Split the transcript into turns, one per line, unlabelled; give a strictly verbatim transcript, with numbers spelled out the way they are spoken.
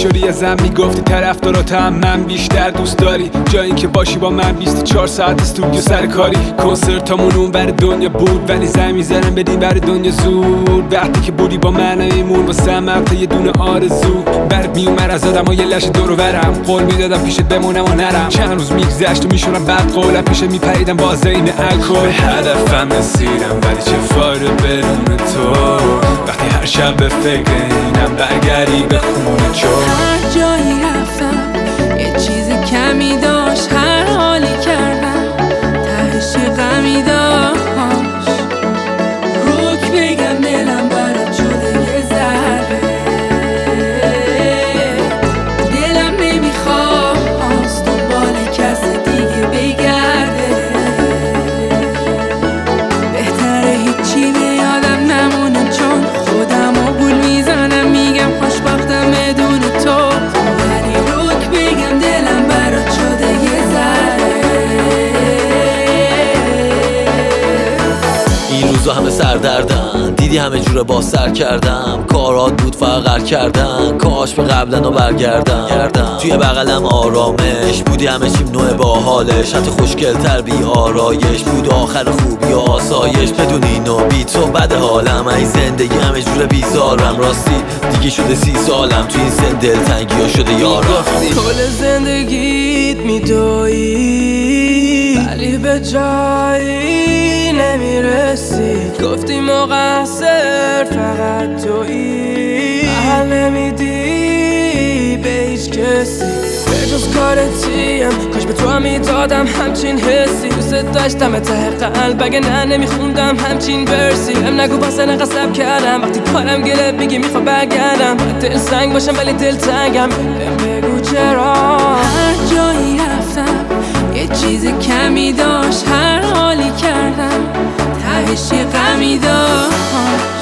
شدی ازم میگفتی طرفداراتم من بیشتر دوست داری، جایی که باشی با من بیست و چهار ساعت استودیو سر کاری. کنسرتامون اون بر دنیا بود ولی زنگ میزنم بدیم بر دنیا زود. وقتی که بودی با من ایمون واسه من یه دونه آرزو. برد میومد از آدم ها یه لش دور و برم، قول میدادم پیشت بمونم و نرم. چند روز میگذشت و میشونم بعد قولم پیشت میپریدم با زین الکل. به هدفم رسیدم ولی چه فایده بدون تو، وقتی هر شب به فکر اینم برگردی به خونه چون.
هر جایی رفتم یه چیز کمی داشت، هر حالی کردم تهش یه غمی داشت. روک بگم دلم برات شده یه ذره، دلم نمیخواست دنبال کس دیگه بگرده. بهتره هیچی به یادم نمونه چون خودم و گول میزنم میگم خوشبختم بدون تو. ولی روک بگم دلم برات شده یه ذره.
این روزا همه سردردن، دیدی همه جوره با سر کردم. کارات بود فقر کردن، کاش به قبلن و برگردم. توی بغلم آرامش بودی، همه چیم نوع با حالش، حتی خوشگل تر بی آرایش بود. آخر خوبی و آسایش بدون اینو بی تو بد حالم. ای زندگی همه جوره بیزارم، راستی دیگه شده سی سالم. تو این سن دلتنگی ها شده یارم.
کل زندگیت میدویی ولی به جایی نمیرسی. گفتی مقصر فقط تویی، حل نمیدی به هیچ کسی به جز کارتیم. کاش به تو هم میدادم همچین حسی، دوست داشتم ته قلب اگه نه نمیخوندم همچین برسی. هم نگو باسه نقصب کردم وقتی کارم گله میگی میخوام برگردم. دل سنگ باشم ولی دل تنگم، بگو چرا. هر جایی رفتم یه چیز کمی داشت، هر حالی کردم تهش یه غمی داشت.